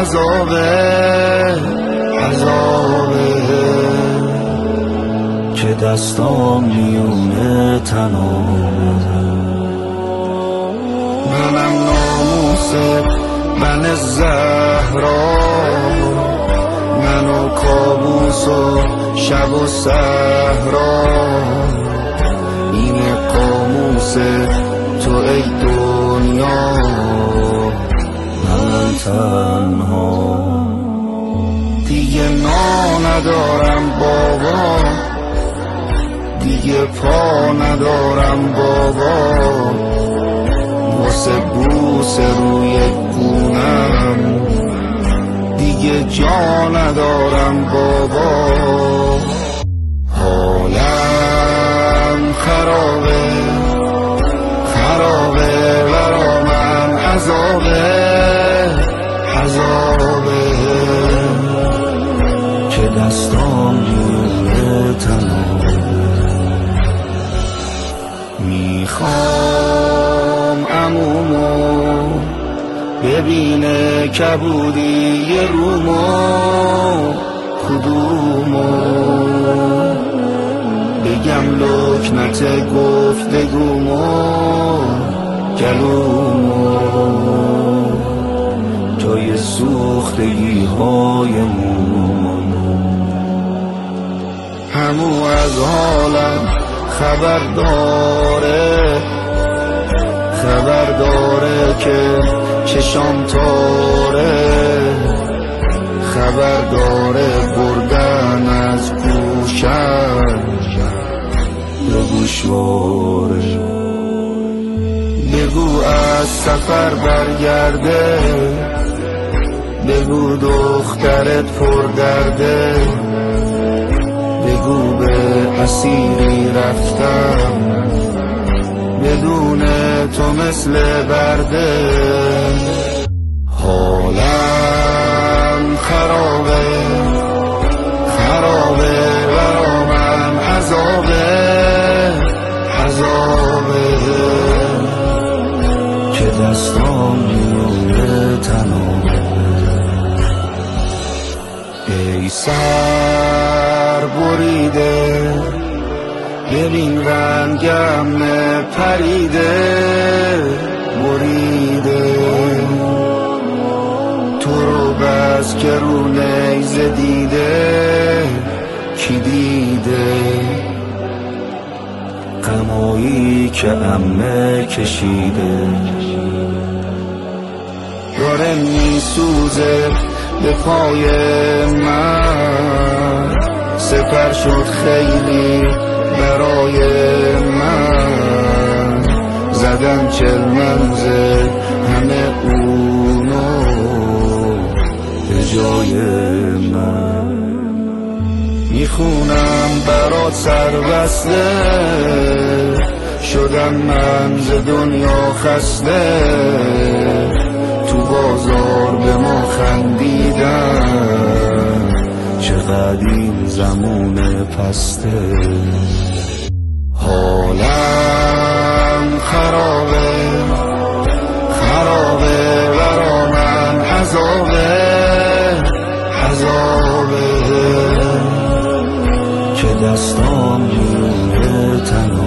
عذابه که دستام میونه تنابه. منم ناموس من زهرا، منو کابوس و شب و صحرا. این قاموس تو ای دنیا، من تنها. دیگه ندارم بابا، دیگه پا ندارم بابا، واسه بوس روی گونم دیگه جا ندارم بابا. حالم خرابه برا من عذابه که دستام میونه تنابه. میخوام عمومو ببینه کبودی یه رومو، کدومو بگم لکنت گفتگومو، گلومو جای سوختگی های مومو. همو از حالم خبر داره که چشام تاره، خبر داره بردن از گوشم به گوشواره. بگو از سفر برگرده، بگو دخترت پر درده، بگو به اسیری رفتم بدون تو مثل برده. حالم خرابه برا من عذابه که دستام میونه تنابه. ای سر بریده ببین رنگم پریده بریده، تو رو بس که رو نیزه دیده، کی دیده غمایی که عمه کشیده. داره میسوزه به پای من، سپر شد خیلی برای من، زدن 40 منزل همه اونو به جای من. میخونم برات سربسته، شدم من ز دنیا خسته، تو بازار به ما خندیدن چقدر این زمون پسته. حالم خرابه برا من عذابه که دستام میونه تنابه.